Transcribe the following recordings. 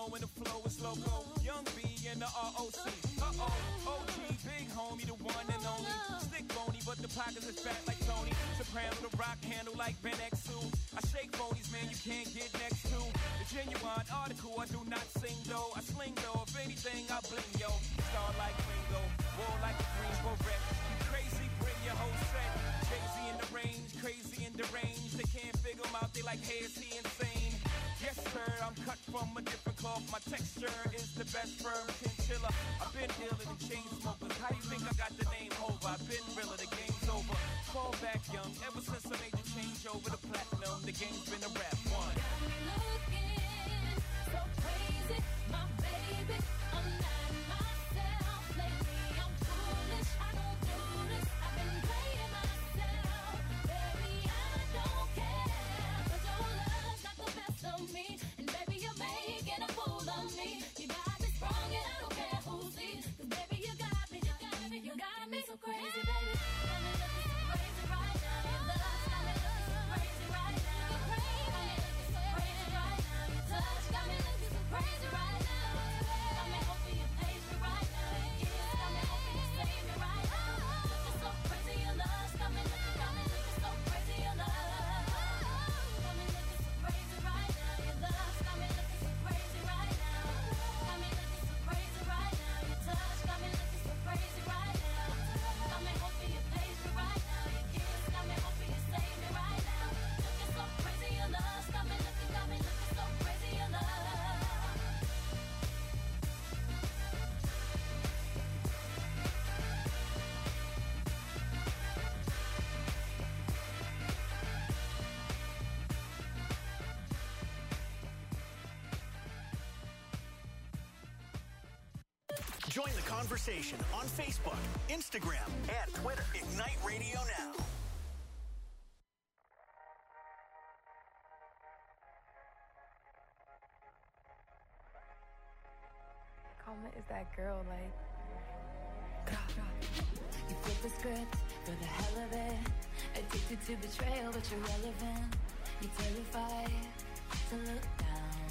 know when the flow is loco. Young B and the ROC. OG, big homie, the one and only. Stick bony, but the pockets is fat like Tony. Soprano, the rock handle like Ben X2. I shake phonies, man, you can't get next to. The genuine article, I do not sing though. I sling though, if anything, I bling yo. Star like Ringo, war like a green beret. You crazy, bring your whole set. Crazy in the range, crazy in the range. They can't figure him out, they like, hey, is he insane? Yes, sir, I'm cut from a different cloth. My texture is the best firm chinchilla. I've been dealing in chain smokers. How you think I got the name over? I've been realer, the game's over. Fall back young, ever since I made the change over to platinum, the game's been a rap one. Got me looking so crazy, my baby. I'm not myself lately. I'm foolish, I don't do this. I've been playing myself, baby. I don't care, 'cause your love's not the best of me, and baby you're making a fool of me. You got me sprung and I don't care who sees, 'cause baby you got me, you got me so crazy, baby. Got me looking so crazy right now. Your love got me looking so crazy right now. Got me looking so crazy right now. Your touch got me looking so crazy right now. Got me hoping you praise me right now. Your kiss got me hoping you save me right now. Looking so crazy, your love got me looking so crazy, your love. Got me looking so crazy right now. Your love got me looking so crazy right now. Got me looking so crazy right now. Your touch got me looking so crazy right now. Got me hoping you praise me right now. Your kiss got me hoping you save me right now. Looking so crazy, your love got me looking so crazy, your love. Join the conversation on Facebook, Instagram, and Twitter. Ignite Radio Now. Karma is that girl, like. You flip the script for the hell of it. Addicted to betrayal, but you're relevant. You're terrified to look down.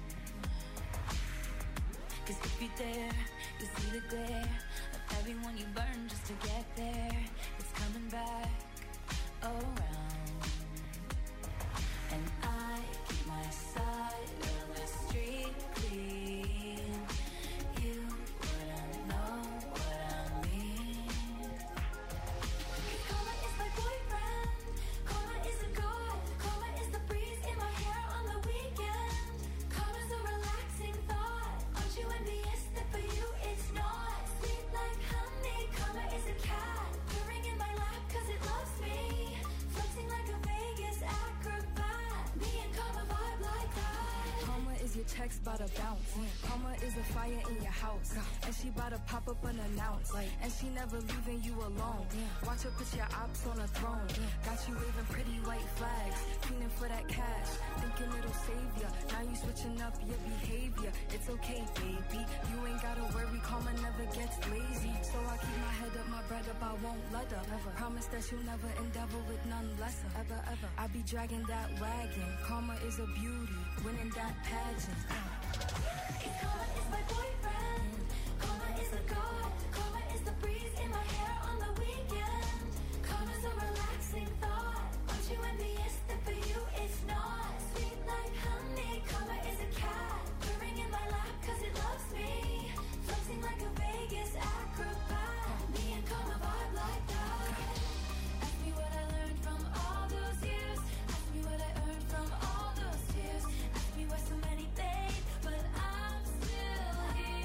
'Cause if you're there, you see the glare of everyone you burn just to get there. It's coming back around. And I keep my side of the street clean. You wouldn't know what I mean. Karma is my boyfriend. Karma is a god. Karma is the breeze in my hair on the weekend. Karma's a relaxing thought. Aren't you envious that for you it's not? Sweet like honey. Karma is a cat purring in my lap 'cause it loves me. Flexing like a Vegas acrobat. Me and Karma vibe like that. Karma is your checks bout to bounce. Karma is a fire in your house. And she bout to pop up unannounced. And she never leaving you alone. Watch her put your ops on a throne. Got you waving pretty white flags. Fiending for that cash. Thinking it'll save ya. Now you switching up your behavior. It's okay, baby. You ain't gotta worry. Karma never gets lazy. So I keep my head up, my bread up. I won't let her. Promise that you'll never endeavor with none lesser. Ever. I be dragging that wagon. Karma is a beauty. Winning that pageant. Karma is my boyfriend. Karma is a god. Karma is the breeze in my hair on the weekend. Karma's a relaxing thought. Aren't you envious that for you it's not? Sweet like honey. Karma is a cat purring in my lap 'cause it loves me. Flexing like a Vegas acrobat. Me and Karma vibe like that. Ask me what I learned from all those years. Ask me what I earned from all those tears. Ask me why so many days, but I'm still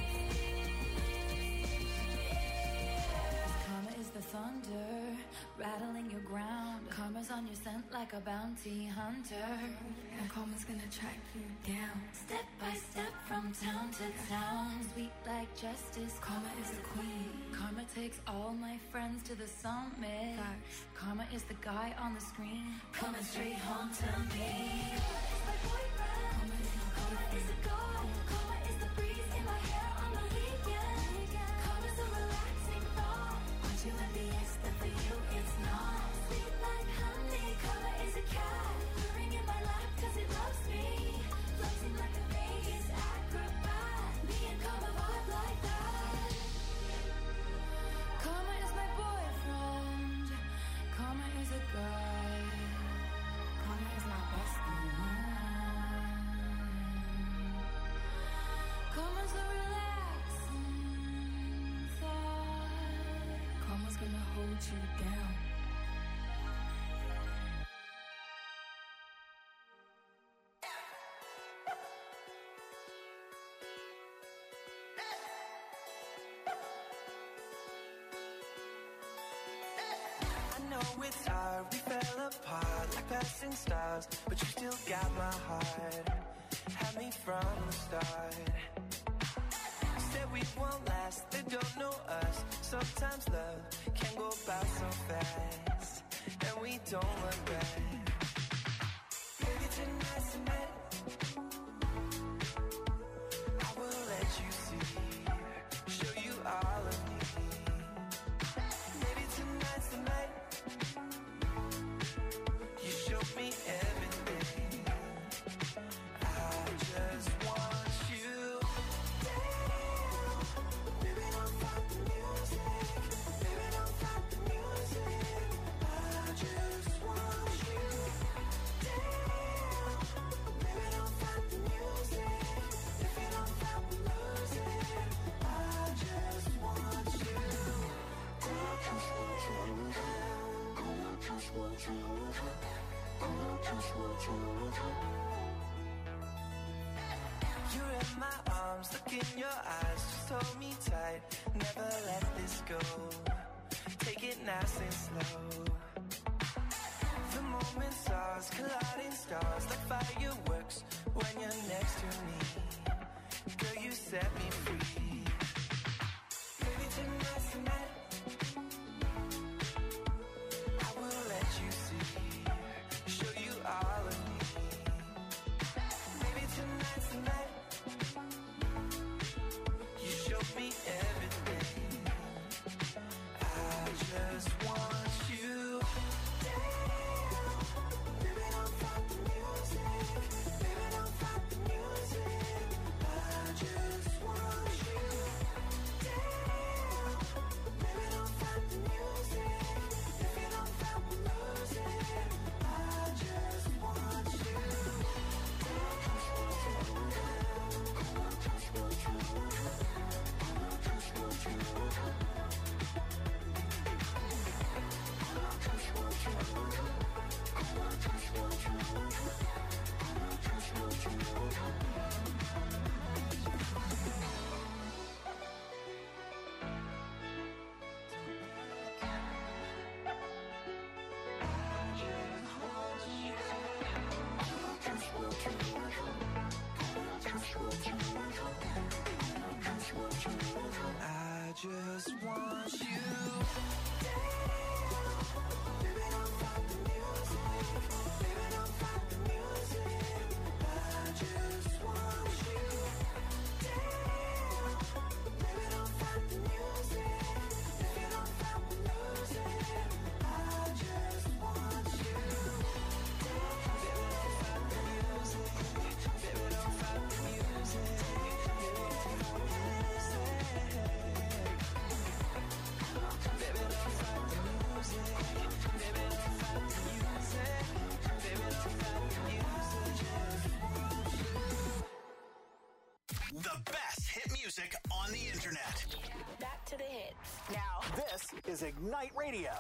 here. Karma is the thunder rattling your ground. Karma's on your scent like a bounty hunter. And karma's gonna track you down. Step by step from town to town. Sweet like justice. Karma is the queen. Karma takes all my friends to the summit. Facts. Karma is the guy on the screen. Coming straight home to me. Karma is my boyfriend. Karma is a god. Karma is the breeze in my hair on the weekend. Karma's a relaxing thought. Aren't you envious that for you it's not? Sweet like honey. Karma is a cat purring in my lap 'cause it loves me. Flexing like a Vegas acrobat. hold you down. I know it's hard, we fell apart like passing stars, but you still got my heart. Had me from the start. Said we won't last, they don't know us. Sometimes love can go by so fast, and we don't look back. Maybe tonight's the night I will let you see, show you all of me. Maybe tonight's the night you show me everything. I just want you down. Baby, don't stop the music. Baby, don't stop the music. I just want you down. Baby, don't stop the music. If you don't stop the music, I just want you down. I just want you down. I just want you down. I just want you down. You're in my arms, look in your eyes, just hold me tight, never let this go. Take it nice and slow. The moment's ours, colliding stars like fireworks when you're next to me. Girl, you set me free. Maybe tonight's the night I will let you see, show you all of me. Maybe tonight's the night you show me everything. I just want you down. Baby, don't stop the music. Baby, don't stop the music. I just want you down. Baby, don't stop the music. If you don't stop the music, I just want you down. I just want you down. Baby, don't stop the music. Baby, don't stop the music. I just want you down. Baby, don't stop the music. If you don't stop the music, I just want you down. Baby, don't stop the music. Baby, don't stop the music. The best hit music on the internet. Back to the hits. Now, this is Ignite Radio.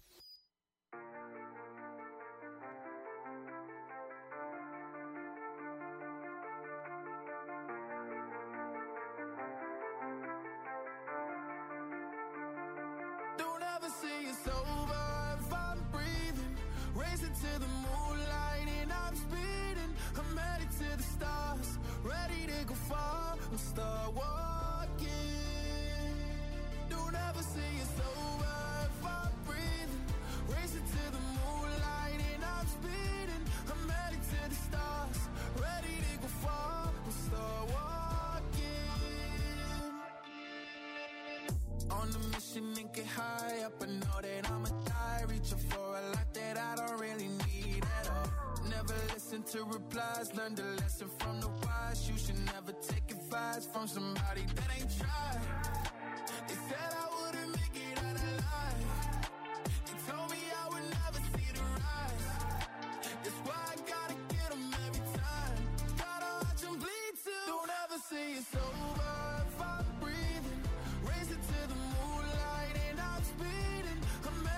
Don't ever say it's over if I'm breathing. Racing to the moonlight and I'm speeding. I'm headed to the stars, ready to go far and start walking. Don't ever say it's over if I'm breathing. Racing to the moonlight and I'm speeding. I'm headed to the stars, ready to go far and start walking. On a mission and get high up, I know that I'ma die. Reaching for a lot that I don't really need at all. Never listen to replies, learn the lesson from the wise. You should never take advice from somebody that ain't tried. They said I wouldn't make it out alive. They told me I would never see the rise. That's why I gotta get them every time. Gotta watch them bleed too. Don't ever say it's over if I'm breathing. Racing to the moonlight and I'm speeding. I'm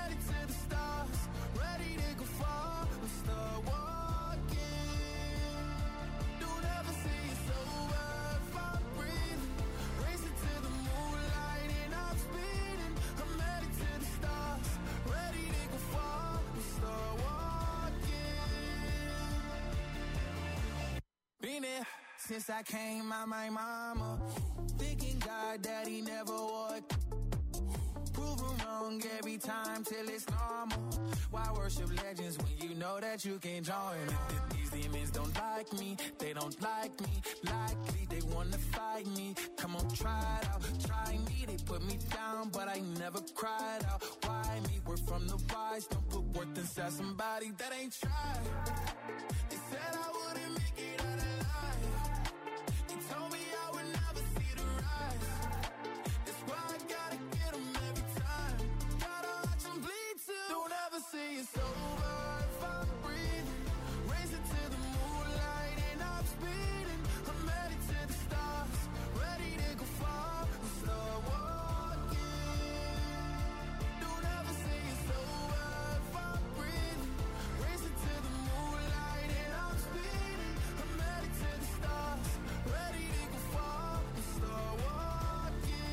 since I came out my mama. Thinking God that he never would. Prove him wrong every time till it's normal. Why worship legends when you know that you can join? These demons don't like me, they don't like me. Likely they wanna fight me. Come on, try it out, try me. They put me down, but I never cried out. Why me? We're from the wise. Don't put worth inside somebody that ain't tried. They said I wouldn't make it out alive. They told me I would never see the rise. That's why I gotta get them every time. Gotta watch them bleed too. Don't ever say it's over if I'm breathing. Racing to the moonlight and I'm speeding. I'm headed to the stars, ready to go far and start walking. Don't ever say it's over if I'm breathing. Racing to the moonlight and I'm speeding. I'm headed to the stars, ready to go far and start walking.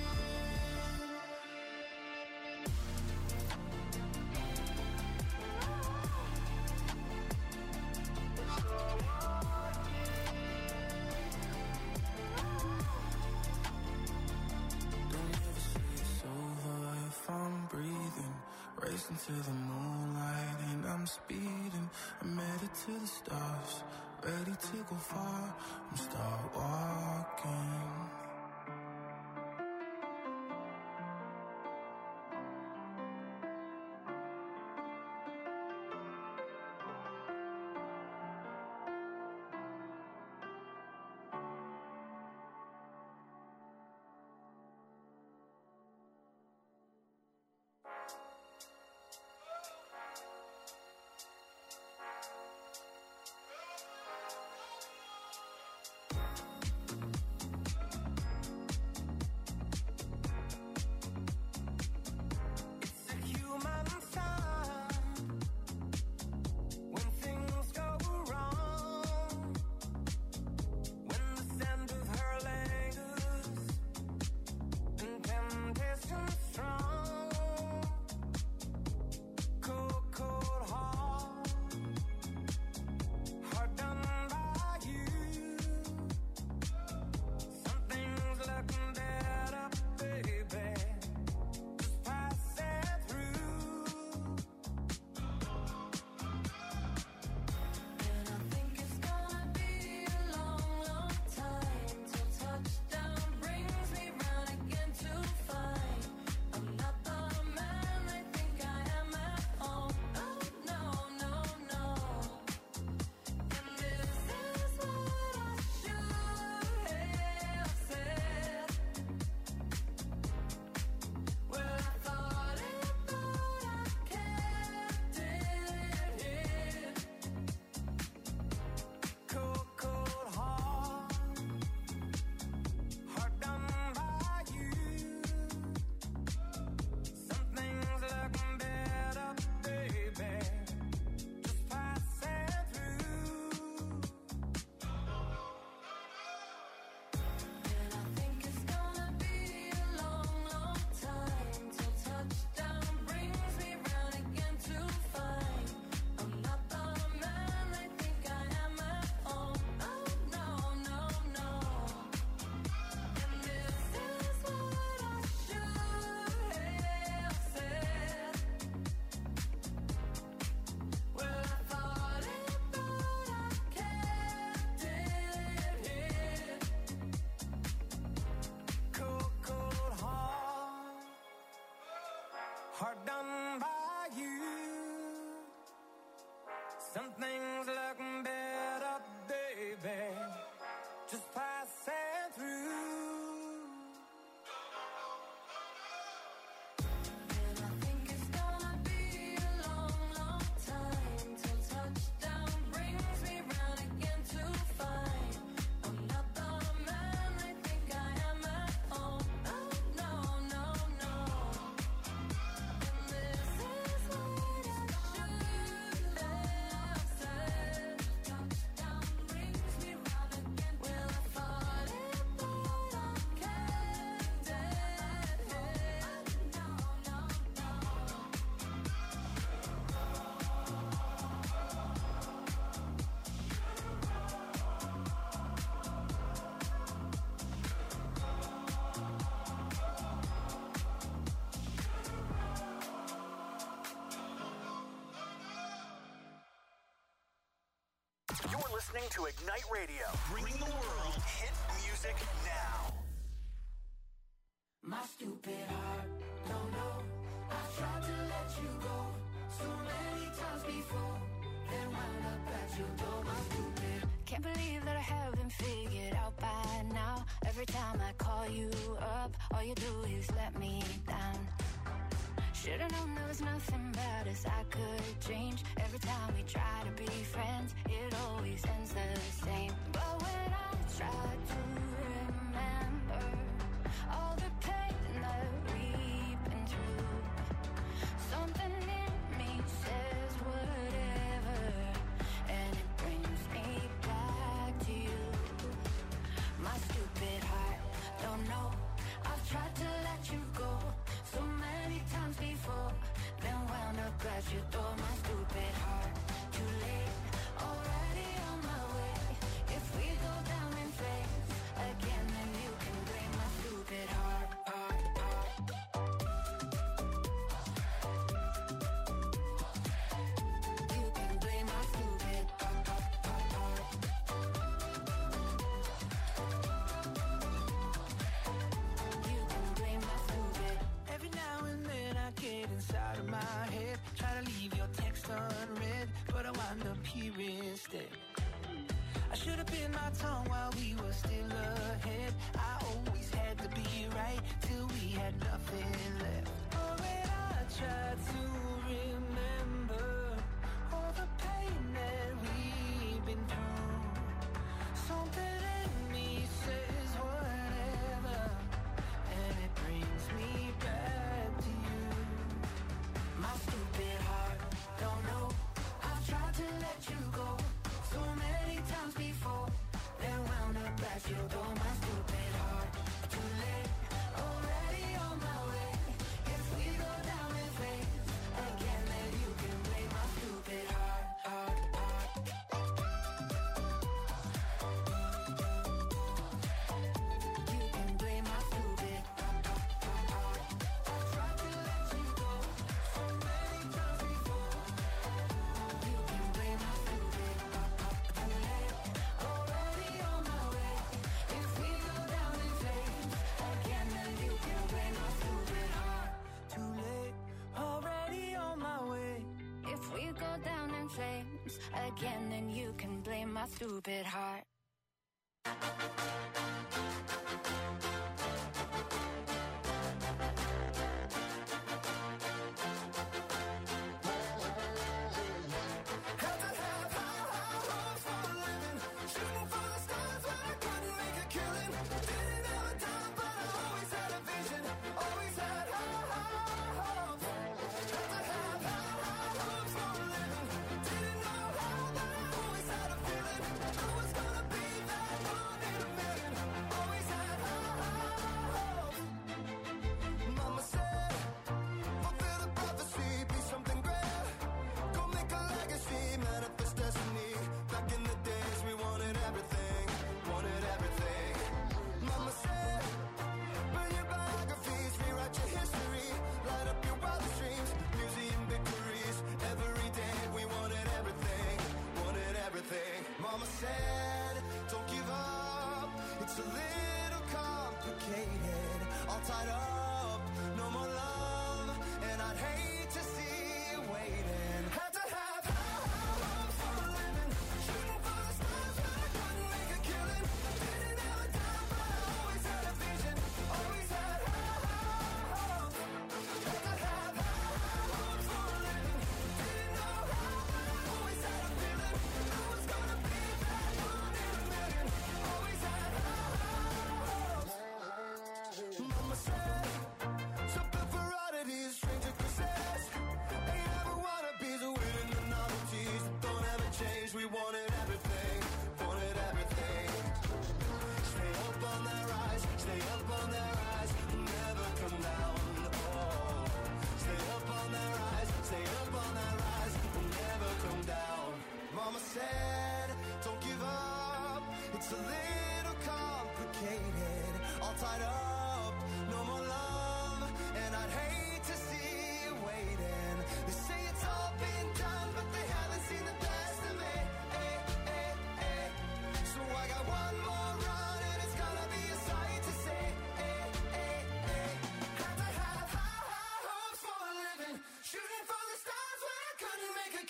Don't ever say it's over if I'm breathing. Racing to the moonlight and I'm speeding. I'm headed to the stars, ready to go far. I'm start walking. It's a human sign when things go wrong. When the scent of her lingers and temptation strong. Cold, cold heart, hard done by you. Something's looking better, baby. Just pass it through. And I think it's gonna be a long, long time till touchdown brings me round again to find I'm not the man I think I am at home. Oh no, no, no. And this is what I should have said. Well, I thought it, but I kept it hid. Cold, cold heart, hard done by you. Something's looking better, baby. Just pass it through. And I think it's gonna be a long, long time till touchdown brings me round again to find I'm not the man I think I am at home. Oh no, no, no. And this is what I should have said. Well, I thought it, but I kept it hid. Cold, cold heart, hard done by you. Something's looking better, baby. Just pass it through. And I think it's gonna be a long, long time till touchdown brings me round again to find I'm not the man I think I am at home. Oh no, no, no. And listening to Ignite Radio. Bringing the world hit music now. My stupid heart, don't know. I tried to let you go so many times before, then wound up at your door. My stupid. Can't believe that I haven't figured out by now. Every time I call you up, all you do is let me down. Should've known there was nothing about us I could change. Every time we try to be friends, it always ends the same. But when I try to remember all the pain that we've been through, something in me says whatever, and it brings me back to you. My stupid heart, don't know. I've tried to let you go so many times before, then wound up at your door. My stupid heart, too late, already on my way. If we go down in flames again, then you can blame my stupid heart. You can blame my stupid heart. You can blame my stupid. Every now and then I get inside of my head, try to leave your text unread, but I wind up here instead. I should have bit my tongue while we were still ahead. I always had to be right till we had nothing left. Oh, when I tried to remember all the pain that we've been through, something in me says whatever, and it brings me back to you. My stupid heart, don't know. I've tried to let you go so many times before, then wound up at your door. My stupid heart, too late, already on my way. If we go down in flames again, then you can blame my stupid heart. You can blame my stupid heart. I tried to let you go so many times before. You can blame my stupid heart. Too late, already on my way. If we go down in flames again, then you can blame my stupid heart. Too late, already on my way. If we go down in flames again, then you can blame my stupid heart. Mama said, fulfill the prophecy, be something great. Go make a legacy, manifest destiny. Back in the days, we wanted everything, wanted everything. Mama said, burn your biographies, rewrite your history, light up your wildest dreams, museum victories. Every day, we wanted everything, wanted everything. Mama said, don't give up, it's a little complicated, all tied up, no more love, and I'd hate to see you waiting. Had to have high hopes for a living, shooting for the stars, but I couldn't make a killing. Didn't have a doubt, but I always had a vision, always had high hopes. Had to have high hopes for a living, didn't know how, but I always had a feeling I was gonna be that one in a million. Always had high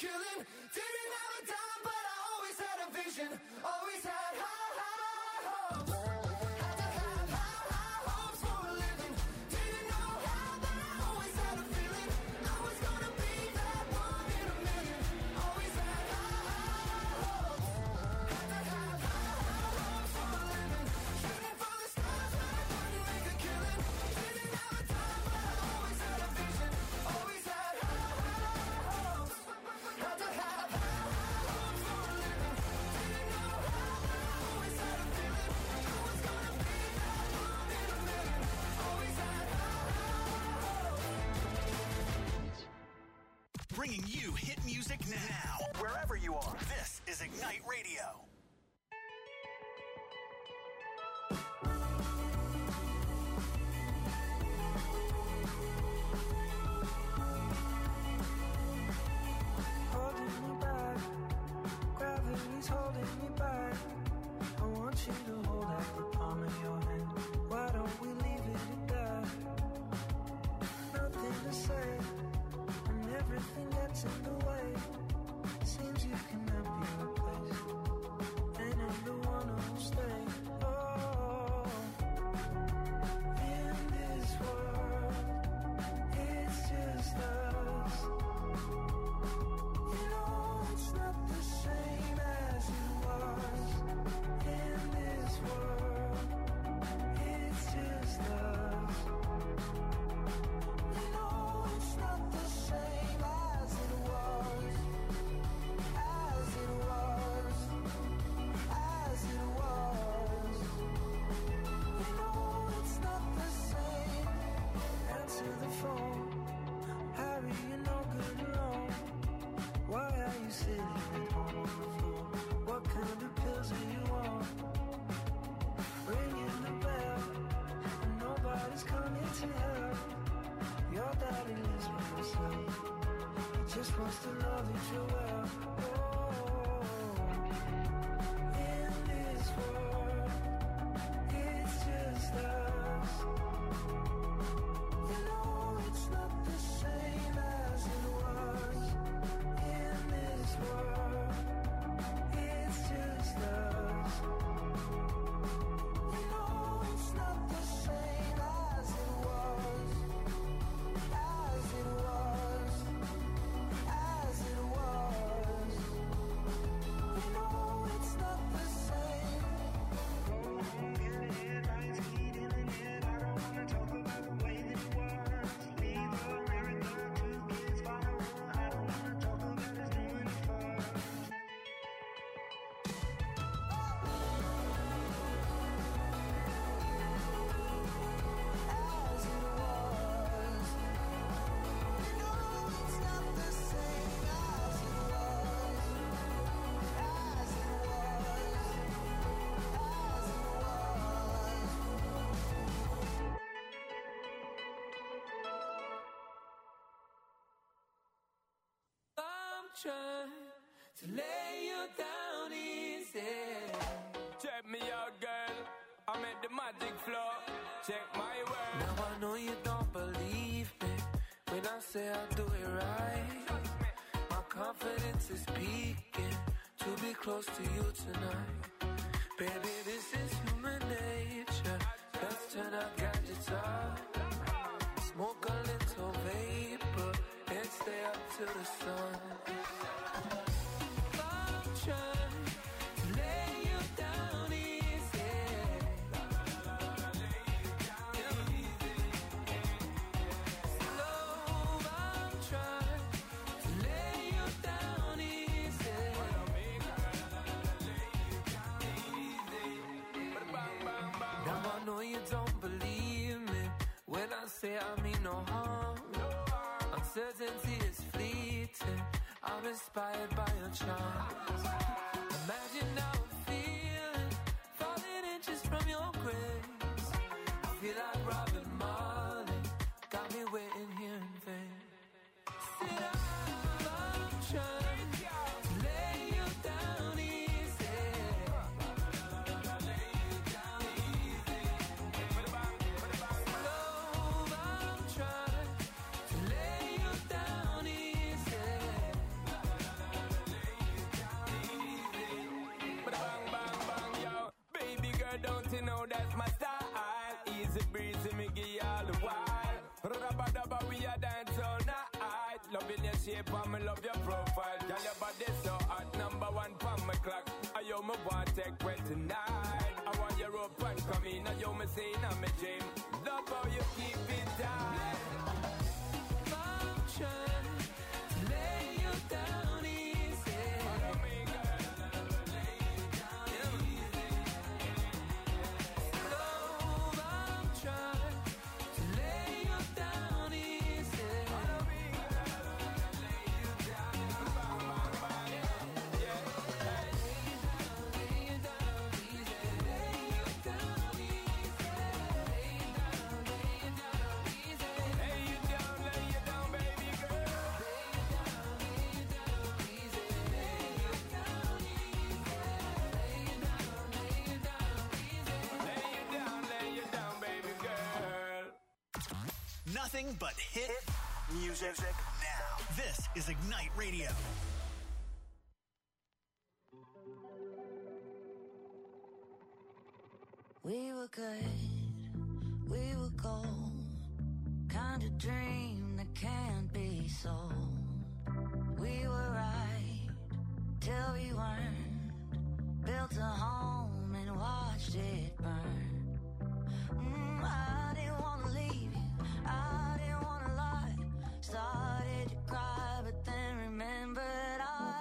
killing. Didn't have a dime, but I always had a vision. Always had high hopes. Had to have high hopes for a living. Didn't know how, but I always had a feeling. I was gonna be that one in a million. Always had high hopes. Had to have high hopes for a living. Shooting for the stars, but I couldn't make a killing. Didn't have a dime, but I always had a vision. Always had high hopes. Had to have high hopes for a living. Didn't know how, but I always had a feeling. I was gonna be that one in a million. Always had high hopes. Bringing you hit music now. Wherever you are, this is Ignite Radio. Holding me back, gravity's holding me back. I want you to hold out the palm of your hand. Why don't we leave it at that? Nothing to say, and everything gets in the way. Seems you cannot be replaced, and I'm the one who'll stay. Oh, in this world, it's just us. You know it's not the same as it was. In this world, it's just us. You know it's not the same as it was. As it was. As it was. You know it's not the same. Answer the phone. Harry, you're no good alone. Why are you sitting at home on the floor? What kind of pills are you on? Ringing the bell, and nobody's coming to help. Your daddy lives by himself. He just wants to know that you're well. Oh, in this world, it's just us. You know it's not the same as it was. In this world, it's just us. You know it's not the same as it was. As it was. As it was. You know it's not the same. In the headlines, heat in the net. I don't wanna talk about the way that it was. Leave America, 2 kids following. I don't wanna talk about us doing it first. As it was. You know it's not the same as it was. As it was. As it was. I'm trying to lay you down easy. Check me out, girl. I'm at the magic floor. Check my work. Now I know you don't believe me when I say I'll do it right. My confidence is peaking to be close to you tonight. Baby, this is human nature. Let's turn our gadgets off. Smoke a little vapor and stay up till the sun. I'm trying to lay you down easy. Slow, I'm trying to lay you down easy. Now I know you don't believe me when I say I mean no harm. Uncertainty is fleeting. I'm inspired by your charms. Imagine how I'm feeling, falling inches from your grace. I feel like Robin Marley, got me waiting here in vain. Sit up, I'm trying to lay you down easy. Slow, I'm trying to lay you down easy. tape and me love your profile. Girl, your body so hot, number one pon my clock. I yo me want take wet tonight. I want your rope and come in. I yo me say in my dream. Love how you keep it tight. I'm trying to lay you down easy. Follow me, girl. Lay you down easy. Love, I'm trying to lay you down easy. Follow me, girl. Lay you down. Bang, bang, bang. Yeah. Lay you down easy. Lay you down easy. Lay you down easy. Lay you down, baby girl. Lay you down easy. Lay you down easy. Lay you down, baby girl. Nothing but hit music now. This is Ignite Radio. We were good, we were gold, kind of dream that can't be sold. We were right till we weren't, built a home and watched it burn. I didn't want to leave you, I didn't want to lie. Started to cry, but then remembered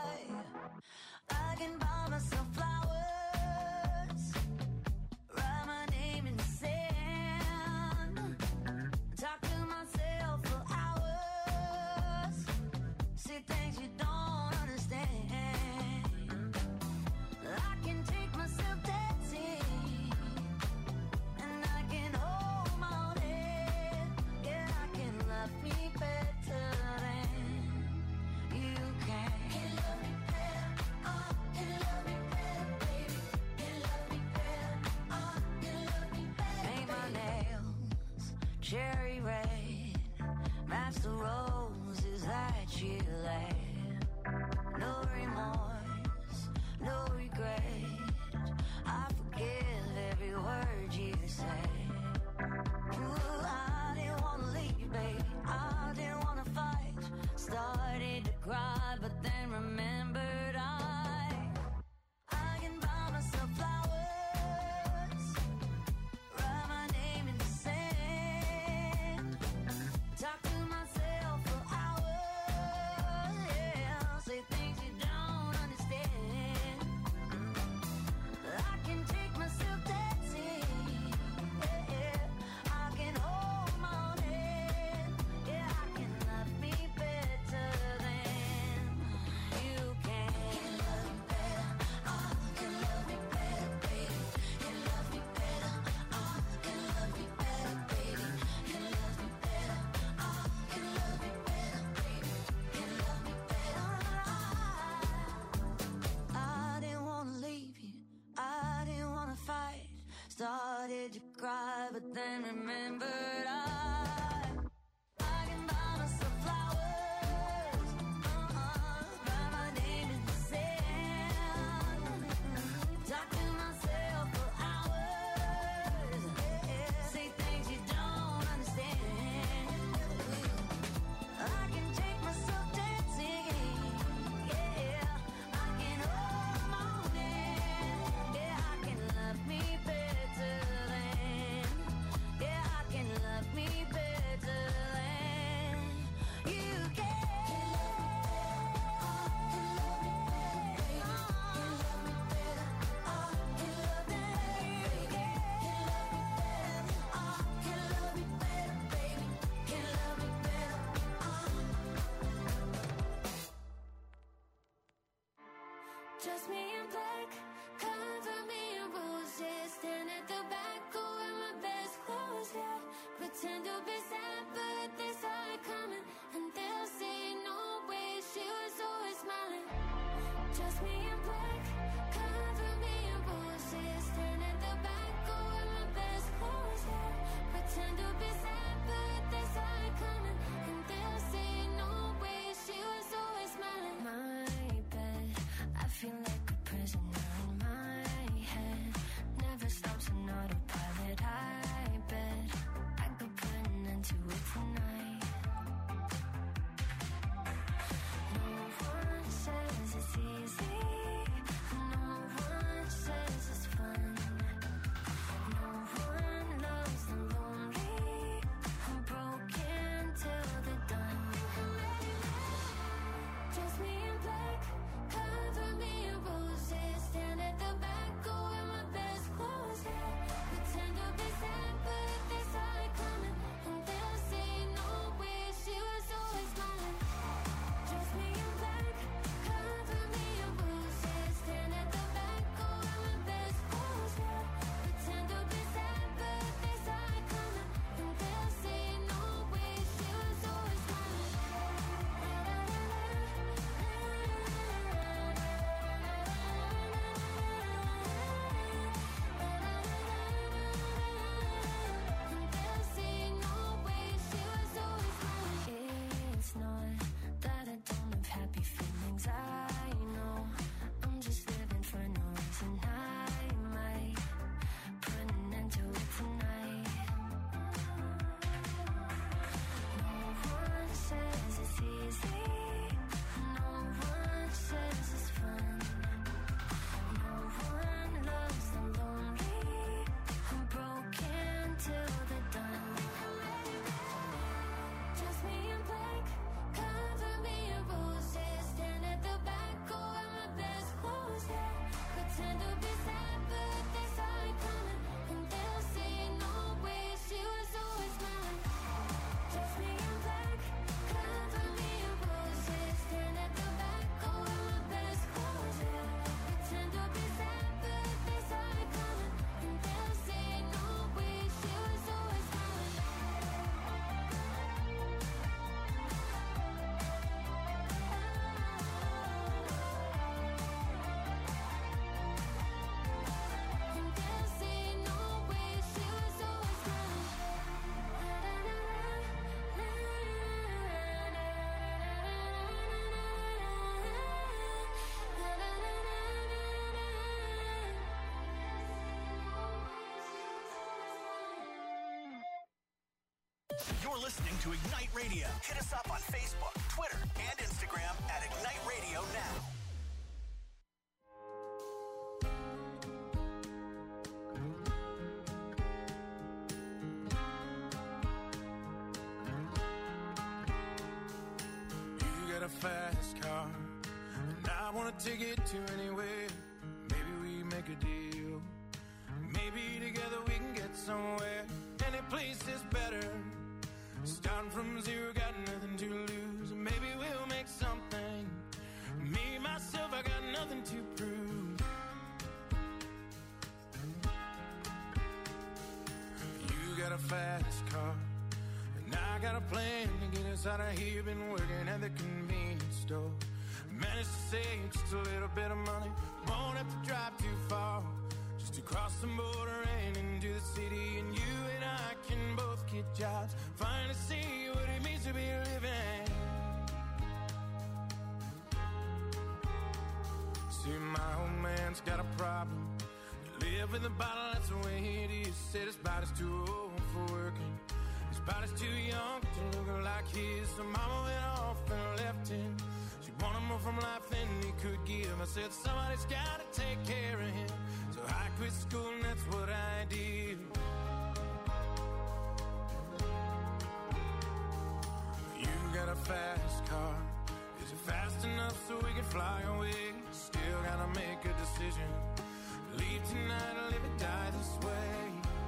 I can buy myself flowers, write my name in the sand, talk to myself for hours, see things you don't understand. I can take myself dancing, and I can hold my own head. Yeah, I can love me better than you can. Can love me better, can love me better, baby. Can love me better, can love me better. Paint my nails cherry red, match the roses that you laid. No remorse, no regret. I forgive every word you say. Ooh, I didn't want to leave, baby. I didn't want to fight. Started to cry, but then remembered I can buy myself flowers, write my name in the sand, talk to myself for hours, yeah, say things you don't understand. I can take myself dancing, yeah, I can hold my own head, yeah, I can love me better than you can. Can love me better, can love me better, baby. Can love me better, can love me better, baby. Can love me better, can love me better, baby. Can love me better. I didn't want to leave you, I didn't want to fight. Started to cry, but then remembered I can buy myself flowers, write my name in the sand, talk to myself for hours, say things you don't understand. I can take myself dancing, yeah, I can hold my own hand, yeah, I can love me better than, yeah, I can love me better than you can. Just me in black, cover me in roses. Stand at the back, go wear my best clothes, yeah. Pretend to be sad, but they saw it coming, and they'll say no way, she was always smiling. Just me in black, cover me in roses. Stand at the back, go wear my best clothes, yeah. Pretend to be sad, but they saw it coming, and they'll say no way, she was always smiling. My bed, I feel like a You're listening to Ignite Radio. Hit us up on Facebook, Twitter, and Instagram at Ignite Radio Now. You got a fast car, and I want to take it to anywhere. Maybe we make a deal. Maybe together we can get somewhere. Any place is better. Starting from zero, got nothing to lose. Maybe we'll make something. Me, myself, I got nothing to prove. You got a fast car, and I got a plan to get us out of here. Been working at the convenience store. Managed to save just a little bit of money. Won't have to drive too far, just to cross the border and into the city. And you and I can both get jobs, finally see what it means to be living. See, my old man's got a problem. You live with a bottle, that's the way it is. Said his body's too old for working. His body's too young to look like his. So mama went off and left him. She wanted more from life than he could give. I said somebody's gotta take care of him. So I quit school and that's what I did. You got a fast car. Is it fast enough so we can fly away? Still gotta make a decision. Leave tonight or live and die this way.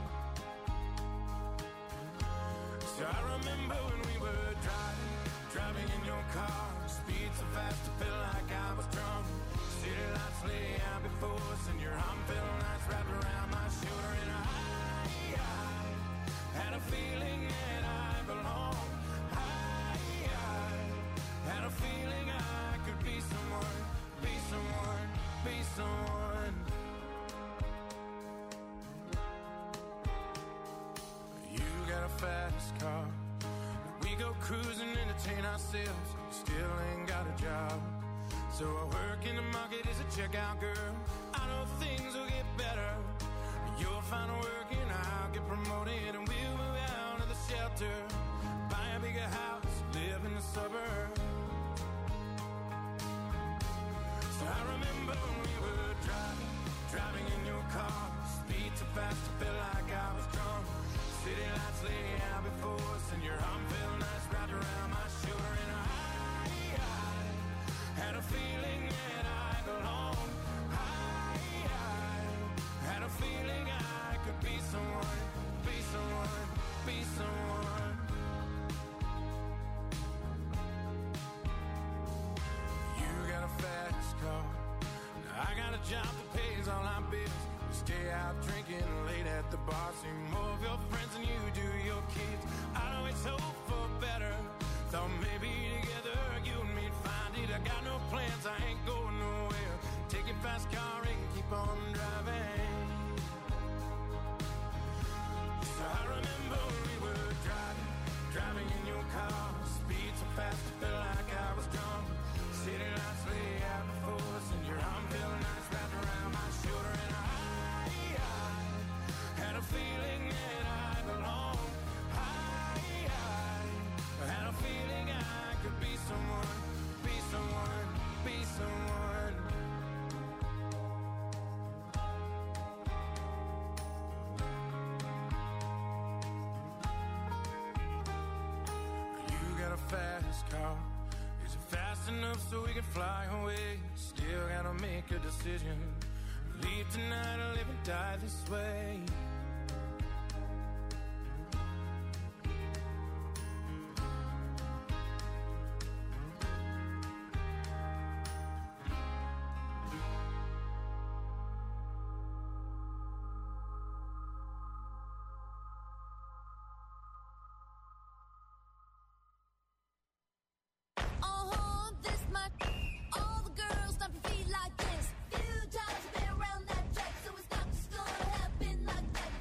So I remember when we were driving in your car. Speed so fast I felt like I was drunk. City lights lay out before us, and your arm felt nice wrapped around my shoulder. And I had a feeling that I belonged. I had a feeling I could be someone, be someone, be someone. You got a fast car. We go cruising, entertain ourselves. Still ain't got a job. So I work in the market as a checkout girl. I know things will get better. You'll find work and I'll get promoted, and we'll move out of the shelter, buy a bigger house, live in the suburbs. So I remember when we were driving in your car. Speed so fast I felt like I was drunk. City lights lay out before us, and your arm felt nice wrapped around my shoulder. And I had a feeling that I belonged. I had a feeling I could be someone, be someone, be someone. You got a fast car. Now I got a job that pays all our bills. We stay out drinking late at the bar. See more of your friends than you do your kids. I always hope for better. Thought maybe together you and me'd find it. I got no plans, I ain't going nowhere. Take your fast car and keep on driving. So I remember when we were driving in your car. Speed so fast I felt like I was drunk. City lights lay out before us, and your arm felt nice wrapped around my shoulder. And I had a feeling that I belonged. I had a feeling I could be someone, be someone, be someone. You got a fast car. Is it fast enough so we can fly away? Still gotta make a decision. Leave tonight or live and die this way. All the girls stop your feet like this. Few times I've been around that track, so it's not just gonna happen like that.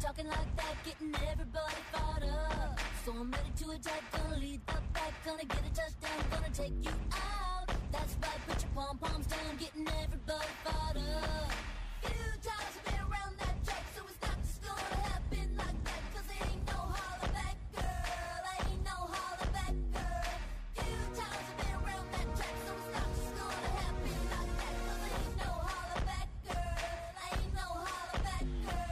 talking like that, getting everybody fired up. So I'm ready to attack, gonna lead the pack, gonna get a touchdown, gonna take you out. That's right, put your pom-poms down, getting everybody fired up. Few times I've been around that track, so it's not just gonna happen like that, 'cause there ain't no holler back, girl, ain't no holler back, girl. Few times I've been around that track, so it's not just gonna happen like that, 'cause there ain't no holler back, girl, ain't no holler back, girl.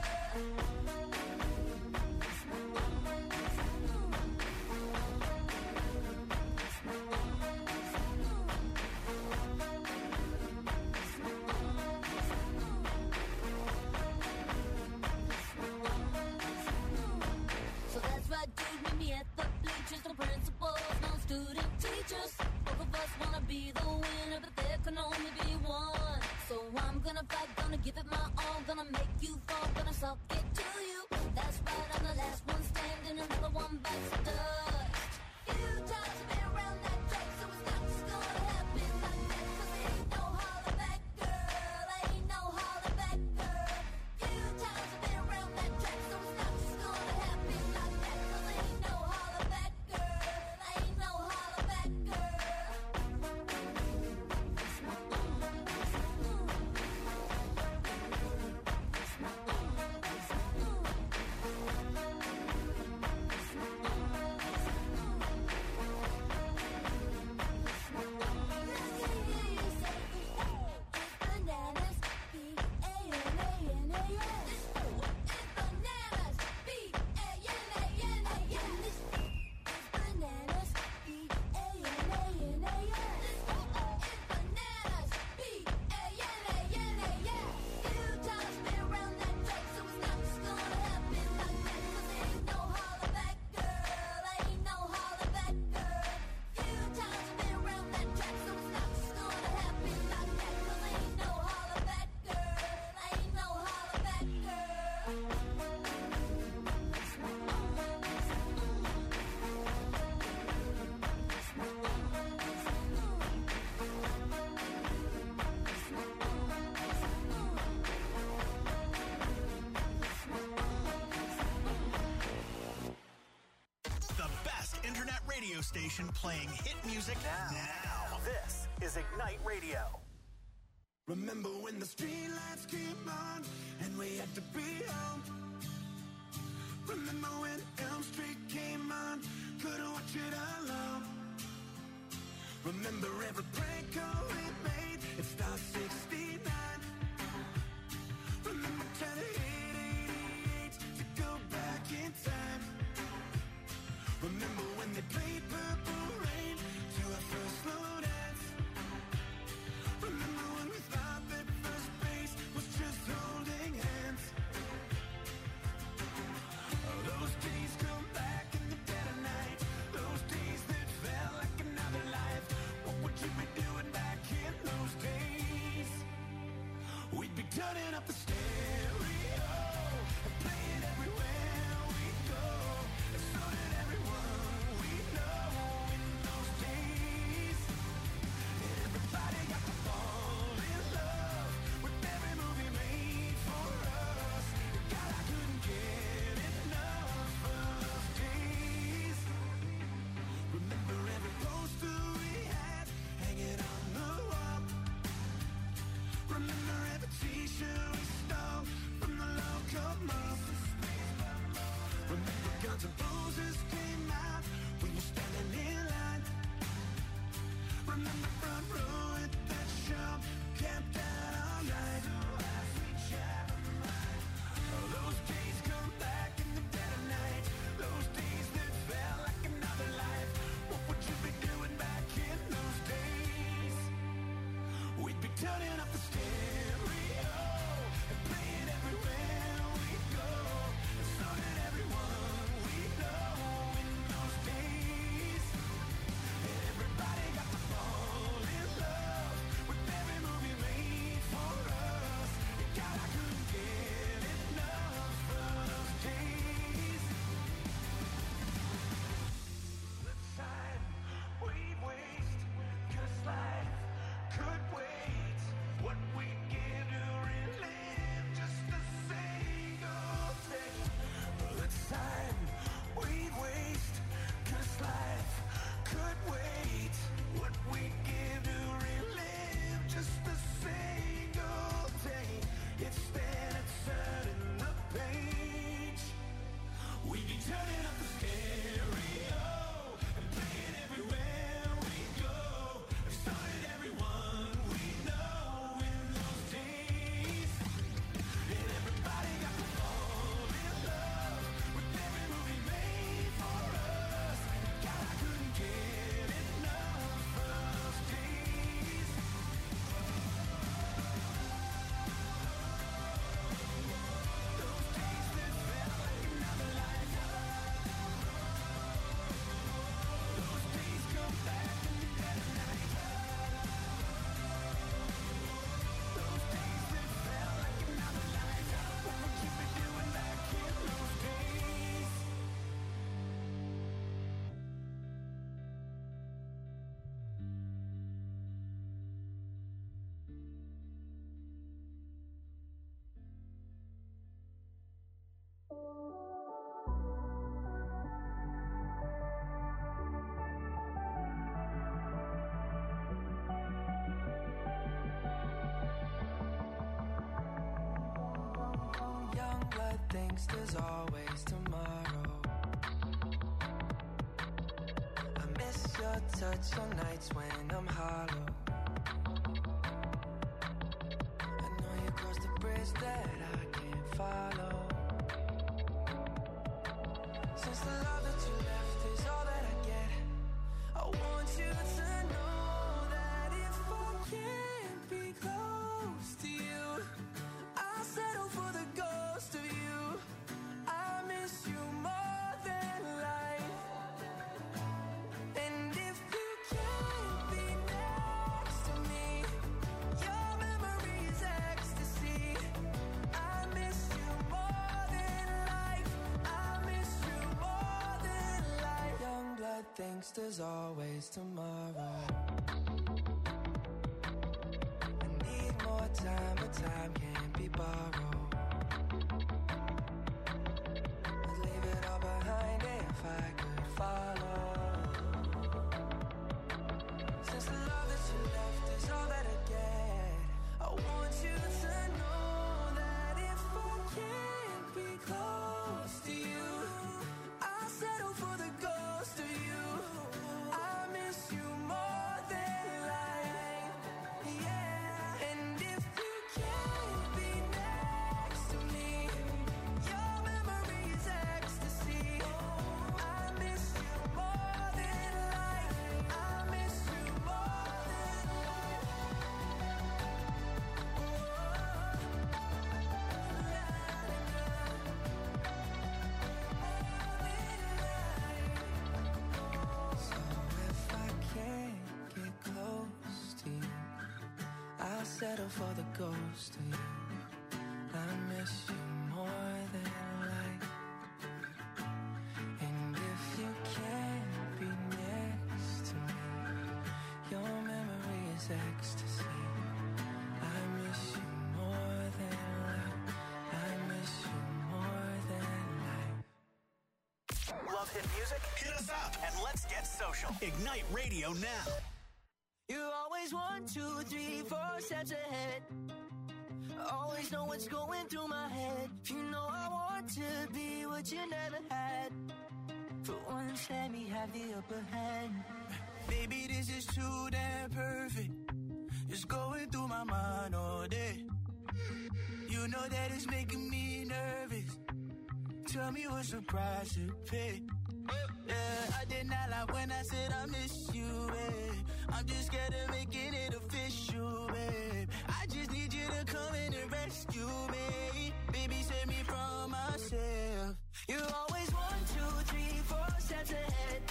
So that's right, dude, meet me at the bleachers. No principals, no student teachers. Both of us wanna be the winner, but there can only be one. So I'm gonna fight, gonna give it my all, gonna make you fall, gonna suck it to you. That's right, I'm the last one standing, another one bites the dust. Few times I've been around that track, so it's not just gonna happen like that, 'cause there ain't no holler back, girl, ain't no holler back, girl. Few times I've been around that track, so it's not just gonna happen like that, 'cause there ain't no holler back, girl, ain't no holler back, girl. Bananas, B-A-N-A-N-A-S. It's bananas, B-A-N-A-N-A-S. It's bananas, B-A-N-A-N-A-S. It's bananas, B-A-N-A-N-A-S. Few times been around that track, so it's not just gonna happen like that, 'cause there ain't no holler back, girl, ain't no holler back, girl. Few times been around that track, so it's not just gonna happen like that, 'cause there ain't no holler back, girl, ain't no holler back, The best internet radio station playing hit music now. This is Ignite Radio. Remember when the streetlights came on and we had to be home? Remember when Elm Street came on, couldn't watch it alone? Remember every prank call we made, it Star 69. Remember trying to hit 88 to go back in time. Remember when they played Purple Rain to our first slow dance? Remember when we thought that first base was just holding hands? Those days come back in the dead of night. Those days that felt like another life. What would you be doing back in those days? We'd be turning up the stereo Young blood thinks there's always tomorrow. I miss your touch on nights when I'm hollow. I know you crossed the bridge that I can't follow. Since the love that you left is all that I get, I want you to know that if I can't be close to you, I'll settle for the ghost of you. I miss you more than life. And if you can't be next to me, your memory is ecstasy. I miss you more than life. I miss you more than life. Young blood thinks there's always tomorrow. I need more time, but time can't be borrowed. I'd leave it all behind if I could follow. Since the love that you left is all that I get, I want you to know that if I can't be close to you, I'll settle for the ghost of you. I miss you more than life, yeah. And if you can't be next to me, your memory is ecstasy. I miss you more than life. I miss you more than life. So if I can't get close to you, I'll settle for the ghost of you. I miss you more than life. And if you can't be next to me, your memory is ecstasy. I miss you more than life. I miss you more than life. Love hit music? Hit us up and let's get social. Ignite Radio now. You always 1, 2, 3, 4 steps ahead. Always know what's going through my head. You know I want to be what you never had. For once, let me have the upper hand. Baby, this is too damn perfect. It's going through my mind all day. You know that it's making me nervous. Tell me what's the price to pay. Yeah, I did not lie when I said I miss you, babe. I'm just scared of making it official, babe. I just need you to come in and rescue me. Baby, save me from myself. You always 1, 2, 3, 4 steps ahead.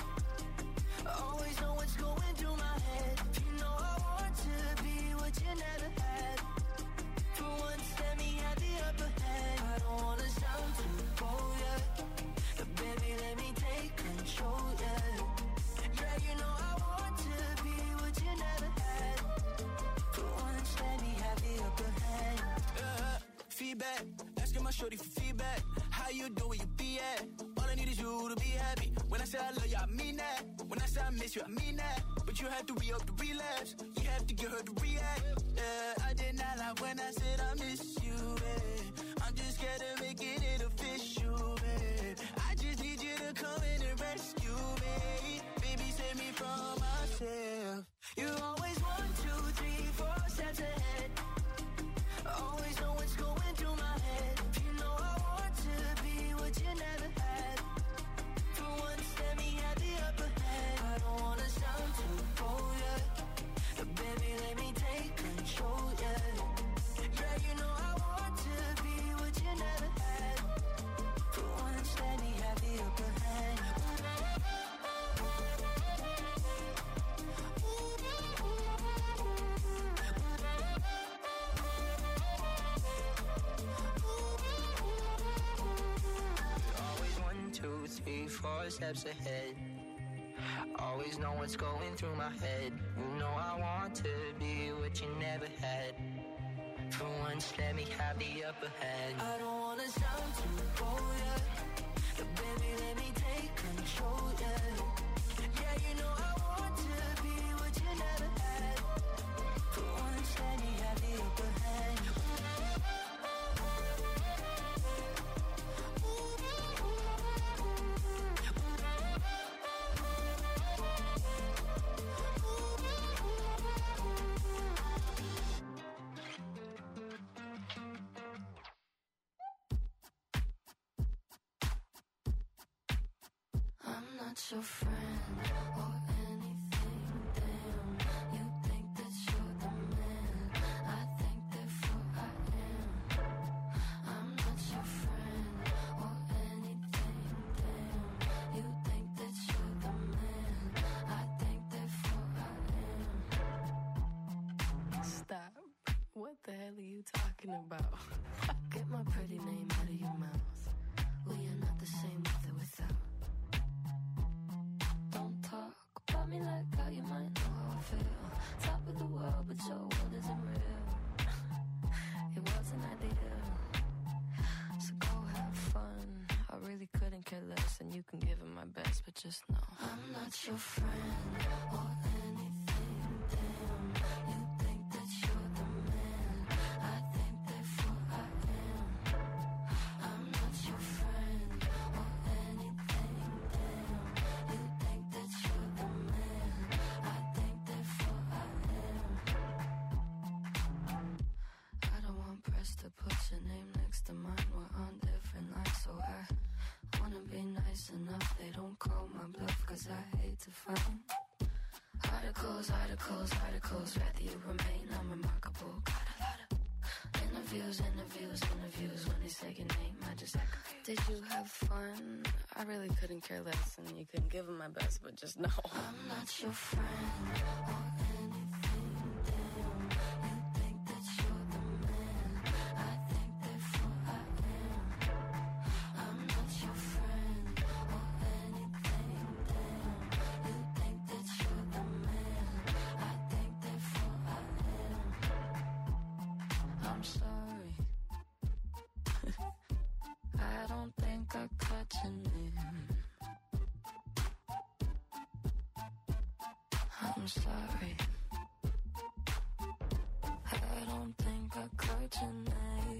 Always know what's going through my head. You know I want to be what you never had. For once, let me have the upper hand. I don't wanna sound too bold, yeah. But baby, let me take control, yeah. Yeah, you know I want to be what you never had. For once, let me have the upper hand. Feedback, asking my shorty for feedback. How you doing, you be at? All I need is you to be happy. When I say I love you, I mean that. When I say I miss you, I mean that. But you have to re-up the relapse. You have to get her to react. Yeah, I did not lie when I said I miss you, babe. I'm just scared of making it official, babe. I just need you to come in and rescue me. Baby, save me from myself. You always 1, 2, 3, 4 steps ahead. Always know what's going through my head. You know I want to be what you never had. For once, let me have the upper hand. I don't wanna sound too bold, yeah. But baby, let me take control, yeah. Yeah, you know I want to be what you never had. For once, let me have the upper hand. Always 1, 2, 3, 4 steps ahead. Always know what's going through my head. You know I want to be what you never had. For once, let me have the upper hand. I don't wanna sound too bold, yeah. But baby, let me take control, yeah. Yeah, you know I want to be what you never had. For once, let me have the upper hand. not your friend or anything, damn. You think that you're the man, I think therefore I am. I'm not your friend or anything, damn. You think that you're the man, I think therefore I am. Stop. What the hell are you talking about? Get my pretty name out of your mouth. We are not the same with or without. Don't talk about me like how you might know how I feel. Top of the world, but your world isn't real. It wasn't ideal. So go have fun. I really couldn't care less, and you can give it my best, but just know I'm not your friend or anything, damn. You think that you're the man, I think therefore I am. I'm not your friend or anything, damn. You think that you're the man, I think therefore I am. I don't want press to put your name next to mine. We're on different lines, so I wanna be nice enough. They don't call my bluff, cause I hate to find articles, rather you remain unremarkable. Got a lot of interviews. When they say your name, I just aggravate. Did you have fun? I really couldn't care less, and you couldn't give them my best, but just know I'm not your friend or anything, damn. You think that you're the man, I think therefore I am. I'm not your friend or anything, damn. You think that you're the man, I think therefore I am. I'm sorry. I don't think I caught your name. I'm sorry. I don't think I caught your name.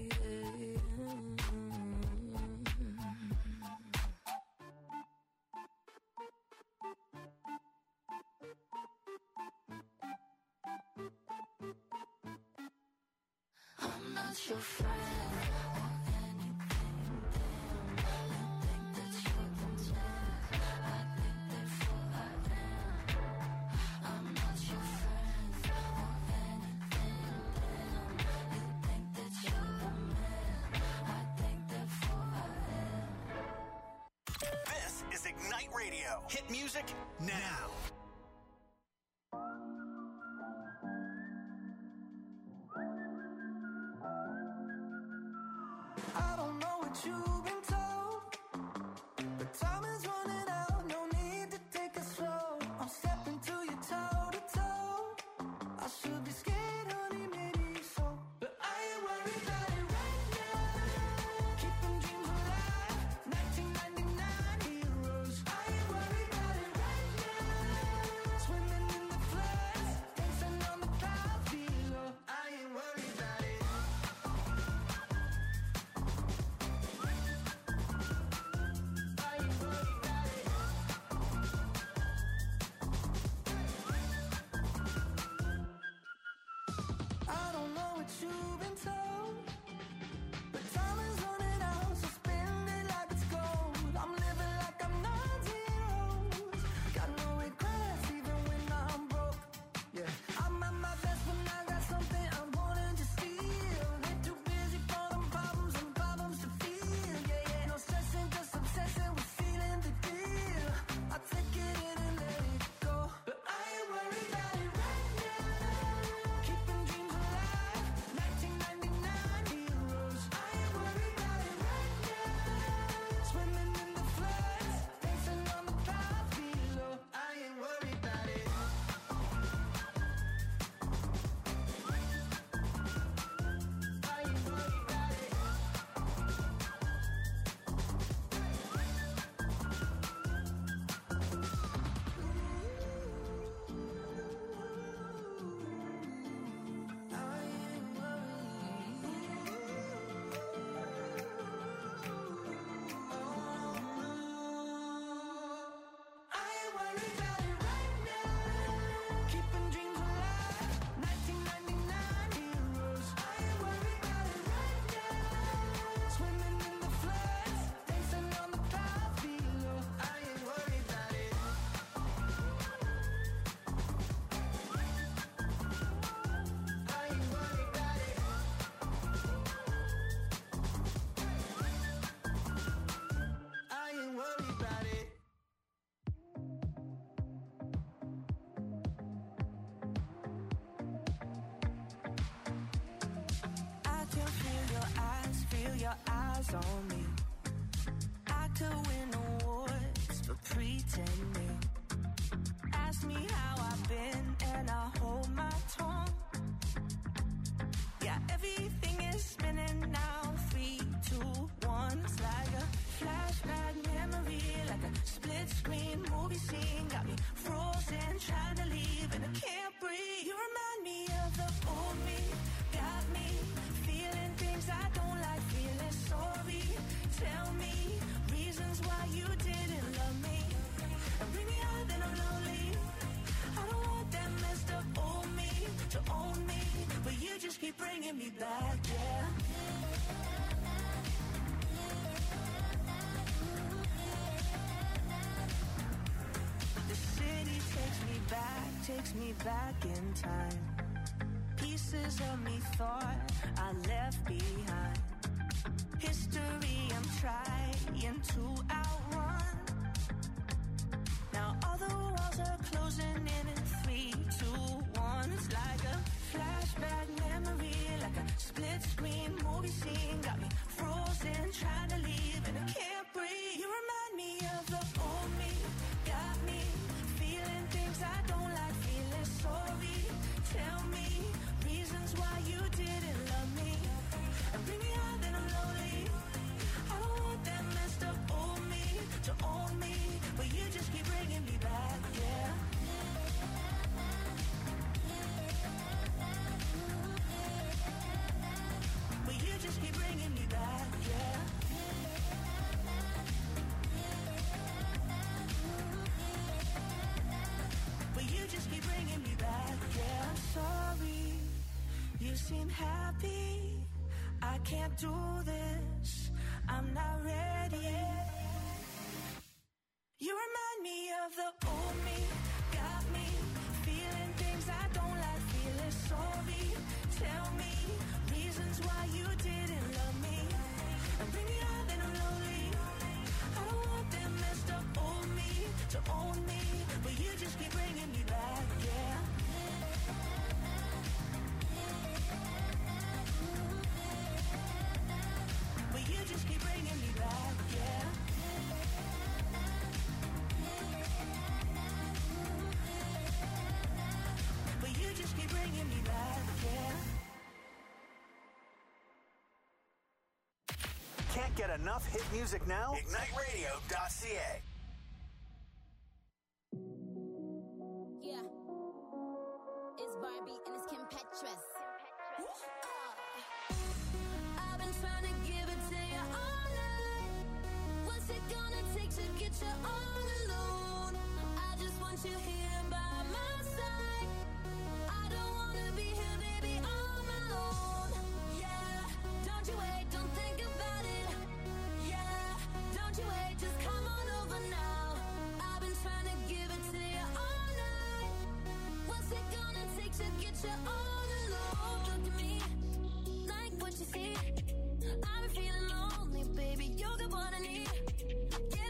I'm not your friend or anything, damn. You think that you're the man, I think therefore I am. I'm not your friend or anything, damn. You think that you're the man, I think therefore I am. This is Ignite Radio. Hit music now. I don't know what you've been told, but time is running out. No need to take it slow. I'm stepping to you toe to toe. I should be scared, honey, maybe so, but I ain't worried about it right now. Keeping dreams alive, 1999 heroes. I ain't worried about it right now. Swimming in the floods, dancing on the clouds below. I ain't worried about it. I ain't worried about it. eyes on me. I could win awards for pretending. Ask me how I've been and I hold my tongue. Yeah, everything is spinning now. 3, 2, 1. It's like a flashback memory, like a split screen movie scene. Got me frozen, trying to leave and I can't breathe. You remind me of the old me. Got me feeling things I don't like, feeling sorry. Tell me reasons why you didn't love me. And bring me out, then I'm lonely. I don't want that messed up old me to own me, but you just keep bringing me back, yeah. The city takes me back in time. Pieces of me thought I left behind. History I'm trying to outrun. Now all the walls are closing in 3, 2, 1. It's like a flashback memory, like a split screen movie scene. Got me frozen, trying to leave and I can't breathe. You remind me of the old me. Got me feeling things I don't like, feeling sorry. Tell me reasons why you didn't love me. And bring me out, then I'm lonely. I don't want that messed up old me to own me, but you just keep bringing me back, yeah. But you just keep bringing me back, yeah. But you just keep bringing me back, yeah. I'm sorry, you seem happy. I can't do this, I'm not ready. You remind me of the old me. Got me feeling things I don't like, feeling sorry. Tell me reasons why you didn't love me. And bring me out, then I'm lonely. I don't want that messed up old me to own me, but you just keep bringing me back, yeah. But you just keep bringing me back, yeah. But you just keep bringing me back, yeah. Can't get enough hit music now? IgniteRadio.ca. Yeah. It's Barbie and it's Kim Petras. I've been trying to give it to you all night. What's it gonna take to get you all alone? I just want you here by my side. I don't wanna be here, baby, on my own. Yeah, don't you wait, don't think about it. Yeah, don't you wait, just come on over now. I've been trying to give it to you all night. What's it gonna take to get you all alone? Look at me, like what you see. I've been feeling lonely, baby, you're the one I need.